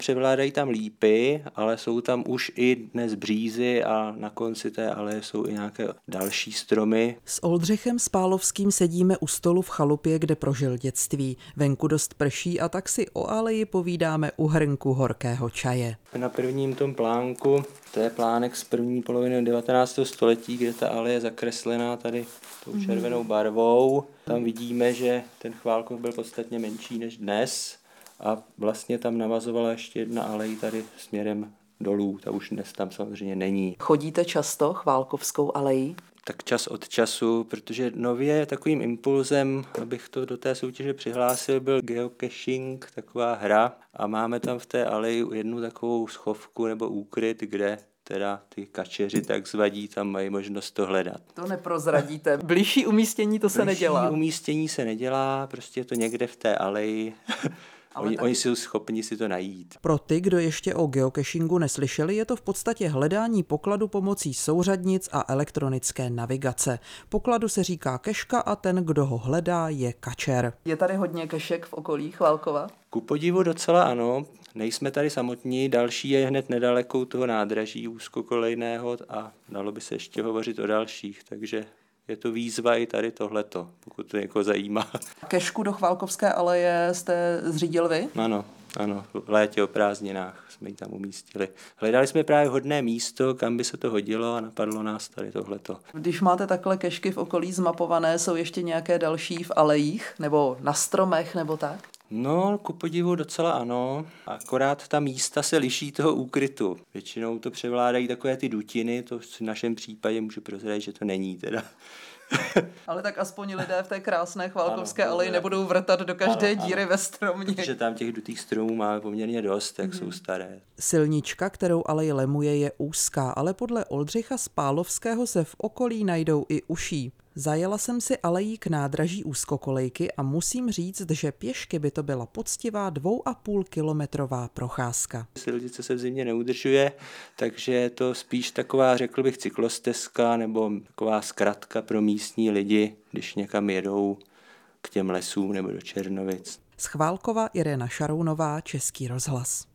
Převládají tam lípy, ale jsou tam už i dnes břízy a na konci té aleje jsou i nějaké další stromy. S Oldřichem Spálovským sedíme u stolu v chalupě, kde prožil dětství. Venku dost prší a tak si o aleji povídáme u hrnku horkého čaje. Na prvním tom plánku, to je plánek z první poloviny 19. století, kde ta aleje je zakreslená tady tou červenou barvou. Tam vidíme, že ten Chválkov byl podstatně menší než dnes a vlastně tam navazovala ještě jedna alej tady směrem dolů. Ta už dnes tam samozřejmě není. Chodíte často Chválkovskou alejí? Tak čas od času, protože nově takovým impulzem, abych to do té soutěže přihlásil, byl geocaching, taková hra a máme tam v té aleji jednu takovou schovku nebo úkryt, kde teda ty kačeři takzvaní tam mají možnost to hledat. To neprozradíte. Bližší umístění to se nedělá. Bližší umístění se nedělá, prostě je to někde v té aleji. Oni jsou schopni si to najít. Pro ty, kdo ještě o geocachingu neslyšeli, je to v podstatě hledání pokladu pomocí souřadnic a elektronické navigace. Pokladu se říká keška a ten, kdo ho hledá, je kačer. Je tady hodně kešek v okolí Chválkova? Ku podivu docela ano. Nejsme tady samotní, další je hned nedaleko u toho nádraží úzkokolejného a dalo by se ještě hovořit o dalších, takže je to výzva i tady tohleto, pokud to někoho zajímá. Kešku do Chválkovské aleje jste zřídil vy? Ano, v létě o prázdninách jsme ji tam umístili. Hledali jsme právě vhodné místo, kam by se to hodilo a napadlo nás tady tohleto. Když máte takhle kešky v okolí zmapované, jsou ještě nějaké další v alejích nebo na stromech nebo tak? No, ku podivu docela ano, akorát ta místa se liší toho úkrytu. Většinou to převládají takové ty dutiny, to v našem případě můžu prozradit, že to není teda. Ale tak aspoň lidé v té krásné Chválkovské aleji nebudou vrtat do každé díry ve stromě. Protože tam těch dutých stromů máme poměrně dost, jak jsou staré. Silnička, kterou alej lemuje, je úzká, ale podle Oldřicha Spálovského se v okolí najdou i uší. Zajela jsem si alejí k nádraží úzkokolejky a musím říct, že pěšky by to byla poctivá 2,5kilometrová procházka. Silnice se v zimě neudržuje, takže je to spíš taková, řekl bych, cyklostezka nebo taková zkratka pro místní lidi, když někam jedou k těm lesům nebo do Černovic. Z Chválkova Irena Šarounová, Český rozhlas.